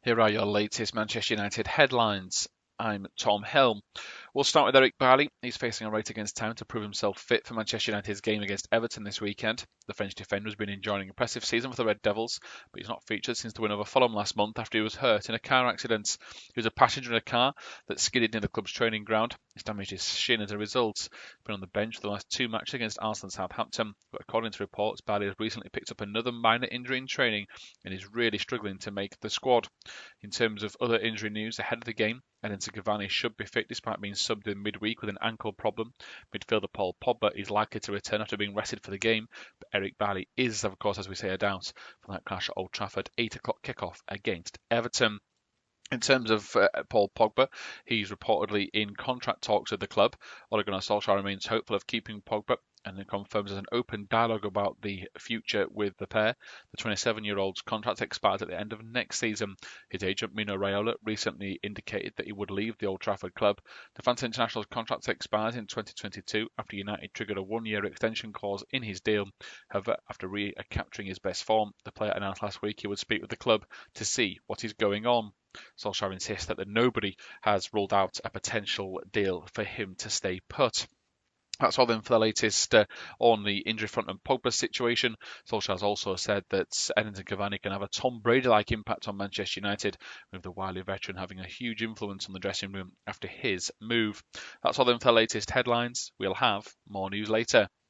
Here are your latest Manchester United headlines. I'm Tom Helm. We'll start with Eric Bailly. He's facing a right against town to prove himself fit for Manchester United's game against Everton this weekend. The French defender has been enjoying an impressive season for the Red Devils, but he's not featured since the win over Fulham last month after he was hurt in a car accident. He was a passenger in a car that skidded near the club's training ground. He's damaged his shin as a result. He's been on the bench for the last two matches against Arsenal and Southampton, but according to reports, Bailly has recently picked up another minor injury in training and is really struggling to make the squad. In terms of other injury news ahead of the game, Edinson Cavani should be fit despite being subbed in midweek with an ankle problem. Midfielder Paul Pogba is likely to return after being rested for the game, but Eric Bailly is, of course, as we say, a doubt for that clash at Old Trafford, 8 o'clock kickoff against Everton. In terms of Paul Pogba, he's reportedly in contract talks with the club. Ole Gunnar Solskjaer remains hopeful of keeping Pogba and it confirms there's an open dialogue about the future with the pair. The 27-year-old's contract expires at the end of next season. His agent, Mino Raiola, recently indicated that he would leave the Old Trafford club. The France International's contract expires in 2022 after United triggered a one-year extension clause in his deal. However, after recapturing his best form, the player announced last week he would speak with the club to see what is going on. Solskjaer insists that nobody has ruled out a potential deal for him to stay put. That's all then for the latest on the injury front and Pogba's situation. Solskjaer has also said that Edinson Cavani can have a Tom Brady-like impact on Manchester United, with the wily veteran having a huge influence on the dressing room after his move. That's all then for the latest headlines. We'll have more news later.